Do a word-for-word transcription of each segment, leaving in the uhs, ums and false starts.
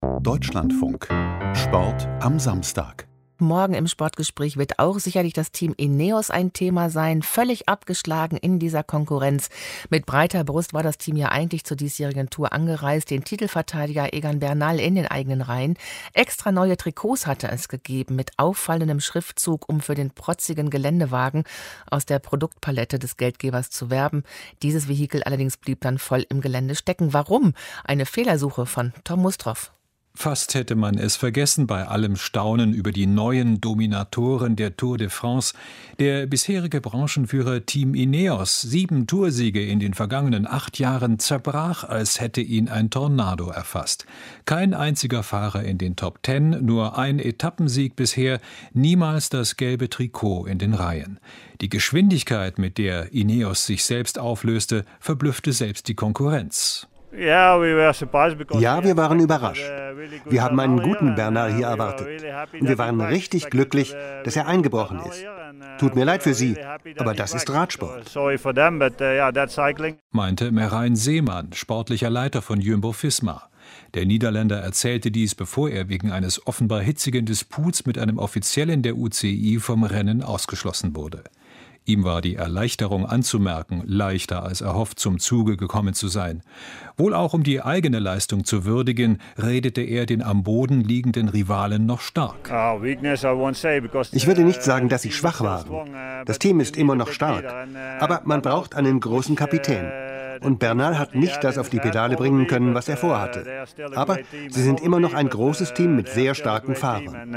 Deutschlandfunk. Sport am Samstag. Morgen im Sportgespräch wird auch sicherlich das Team Ineos ein Thema sein. Völlig abgeschlagen in dieser Konkurrenz. Mit breiter Brust war das Team ja eigentlich zur diesjährigen Tour angereist. Den Titelverteidiger Egan Bernal in den eigenen Reihen. Extra neue Trikots hatte es gegeben mit auffallendem Schriftzug, um für den protzigen Geländewagen aus der Produktpalette des Geldgebers zu werben. Dieses Vehikel allerdings blieb dann voll im Gelände stecken. Warum? Eine Fehlersuche von Tom Mustroff. Fast hätte man es vergessen bei allem Staunen über die neuen Dominatoren der Tour de France. Der bisherige Branchenführer Team Ineos, sieben Toursiege in den vergangenen acht Jahren, zerbrach, als hätte ihn ein Tornado erfasst. Kein einziger Fahrer in den Top Ten, nur ein Etappensieg bisher, niemals das gelbe Trikot in den Reihen. Die Geschwindigkeit, mit der Ineos sich selbst auflöste, verblüffte selbst die Konkurrenz. Ja, wir waren überrascht. Wir haben einen guten Bernal hier erwartet. Und wir waren richtig glücklich, dass er eingebrochen ist. Tut mir leid für Sie, aber das ist Radsport. Meinte Merijn Zeeman, sportlicher Leiter von Jumbo-Visma. Der Niederländer erzählte dies, bevor er wegen eines offenbar hitzigen Disputs mit einem Offiziellen der U C I vom Rennen ausgeschlossen wurde. Ihm war die Erleichterung anzumerken, leichter als erhofft zum Zuge gekommen zu sein. Wohl auch um die eigene Leistung zu würdigen, redete er den am Boden liegenden Rivalen noch stark. Ich würde nicht sagen, dass sie schwach waren. Das Team ist immer noch stark. Aber man braucht einen großen Kapitän. Und Bernal hat nicht das auf die Pedale bringen können, was er vorhatte. Aber sie sind immer noch ein großes Team mit sehr starken Fahrern.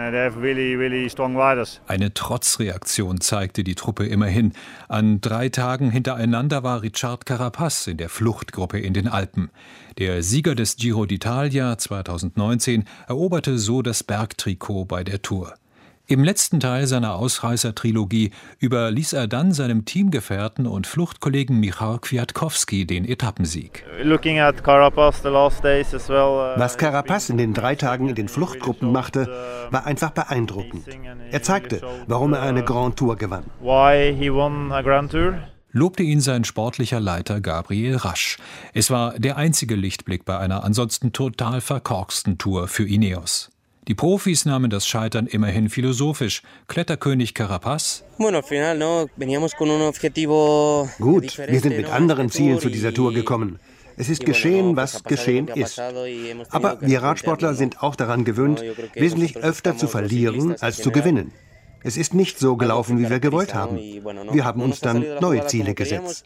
Eine Trotzreaktion zeigte die Truppe immerhin. An drei Tagen hintereinander war Ricard Carapaz in der Fluchtgruppe in den Alpen. Der Sieger des Giro d'Italia zweitausendneunzehn eroberte so das Bergtrikot bei der Tour. Im letzten Teil seiner Ausreißer-Trilogie überließ er dann seinem Teamgefährten und Fluchtkollegen Michał Kwiatkowski den Etappensieg. Was Carapaz in den drei Tagen in den Fluchtgruppen machte, war einfach beeindruckend. Er zeigte, warum er eine Grand Tour gewann. Lobte ihn sein sportlicher Leiter Gabriel Rasch. Es war der einzige Lichtblick bei einer ansonsten total verkorksten Tour für Ineos. Die Profis nahmen das Scheitern immerhin philosophisch. Kletterkönig Carapaz: Gut, wir sind mit anderen Zielen zu dieser Tour gekommen. Es ist geschehen, was geschehen ist. Aber wir Radsportler sind auch daran gewöhnt, wesentlich öfter zu verlieren als zu gewinnen. Es ist nicht so gelaufen, wie wir gewollt haben. Wir haben uns dann neue Ziele gesetzt.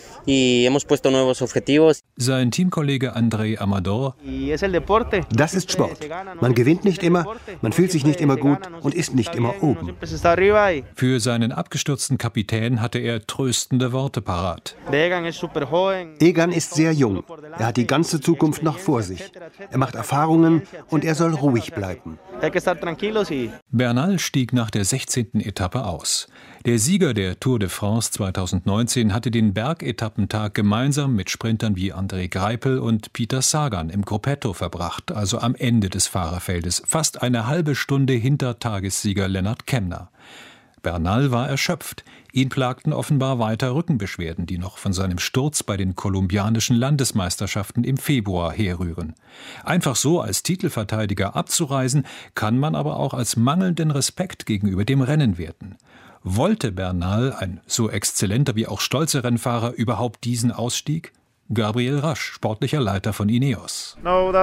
Sein Teamkollege André Amador: Das ist Sport. Man gewinnt nicht immer, man fühlt sich nicht immer gut und ist nicht immer oben. Für seinen abgestürzten Kapitän hatte er tröstende Worte parat. Egan ist sehr jung. Er hat die ganze Zukunft noch vor sich. Er macht Erfahrungen und er soll ruhig bleiben. Bernal stieg nach der sechzehnten Etappe aus. Der Sieger der Tour de France zweitausendneunzehn hatte den Bergetappentag gemeinsam mit Sprintern wie André Greipel und Peter Sagan im Gruppetto verbracht, also am Ende des Fahrerfeldes, fast eine halbe Stunde hinter Tagessieger Lennart Kemna. Bernal war erschöpft. Ihn plagten offenbar weiter Rückenbeschwerden, die noch von seinem Sturz bei den kolumbianischen Landesmeisterschaften im Februar herrühren. Einfach so als Titelverteidiger abzureisen, kann man aber auch als mangelnden Respekt gegenüber dem Rennen werten. Wollte Bernal, ein so exzellenter wie auch stolzer Rennfahrer, überhaupt diesen Ausstieg? Gabriel Rasch, sportlicher Leiter von Ineos: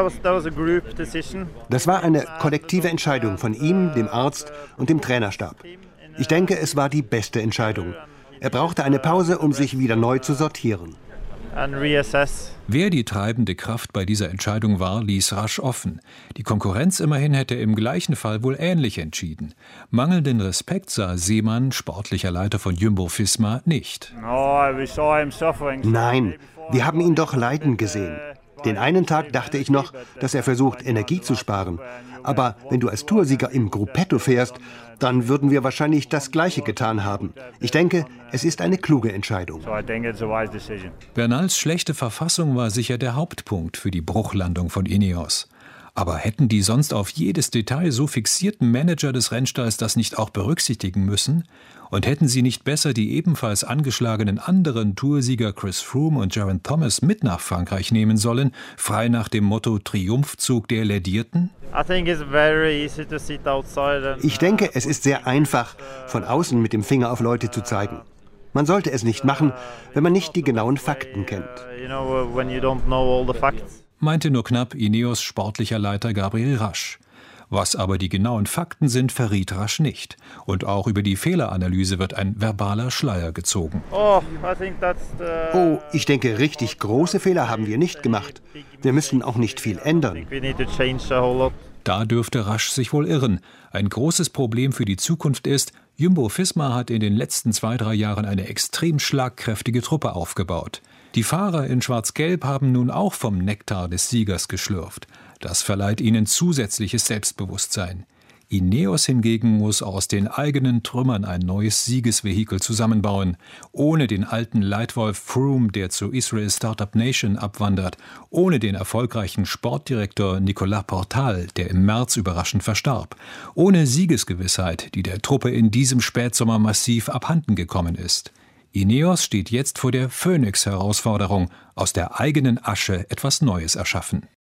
Das war eine kollektive Entscheidung von ihm, dem Arzt und dem Trainerstab. Ich denke, es war die beste Entscheidung. Er brauchte eine Pause, um sich wieder neu zu sortieren. Wer die treibende Kraft bei dieser Entscheidung war, ließ Rasch offen. Die Konkurrenz immerhin hätte im gleichen Fall wohl ähnlich entschieden. Mangelnden Respekt sah Zeeman, sportlicher Leiter von Jumbo-Visma, nicht. Nein, wir haben ihn doch leiden gesehen. Den einen Tag dachte ich noch, dass er versucht, Energie zu sparen. Aber wenn du als Toursieger im Gruppetto fährst, dann würden wir wahrscheinlich das Gleiche getan haben. Ich denke, es ist eine kluge Entscheidung. Bernals schlechte Verfassung war sicher der Hauptpunkt für die Bruchlandung von Ineos. Aber hätten die sonst auf jedes Detail so fixierten Manager des Rennstalls das nicht auch berücksichtigen müssen? Und hätten sie nicht besser die ebenfalls angeschlagenen anderen Toursieger Chris Froome und Geraint Thomas mit nach Frankreich nehmen sollen, frei nach dem Motto Triumphzug der Lädierten? Ich denke, es ist sehr einfach, von außen mit dem Finger auf Leute zu zeigen. Man sollte es nicht machen, wenn man nicht die genauen Fakten kennt. Meinte nur knapp Ineos sportlicher Leiter Gabriel Rasch. Was aber die genauen Fakten sind, verriet Rasch nicht. Und auch über die Fehleranalyse wird ein verbaler Schleier gezogen. Oh, ich denke, richtig große Fehler haben wir nicht gemacht. Wir müssen auch nicht viel ändern. Da dürfte Rasch sich wohl irren. Ein großes Problem für die Zukunft ist, Jumbo-Visma hat in den letzten zwei, drei Jahren eine extrem schlagkräftige Truppe aufgebaut. Die Fahrer in Schwarz-Gelb haben nun auch vom Nektar des Siegers geschlürft. Das verleiht ihnen zusätzliches Selbstbewusstsein. Ineos hingegen muss aus den eigenen Trümmern ein neues Siegesvehikel zusammenbauen. Ohne den alten Leitwolf Froome, der zu Israel Startup Nation abwandert. Ohne den erfolgreichen Sportdirektor Nicolas Portal, der im März überraschend verstarb. Ohne Siegesgewissheit, die der Truppe in diesem Spätsommer massiv abhanden gekommen ist. Ineos steht jetzt vor der Phoenix-Herausforderung, aus der eigenen Asche etwas Neues erschaffen.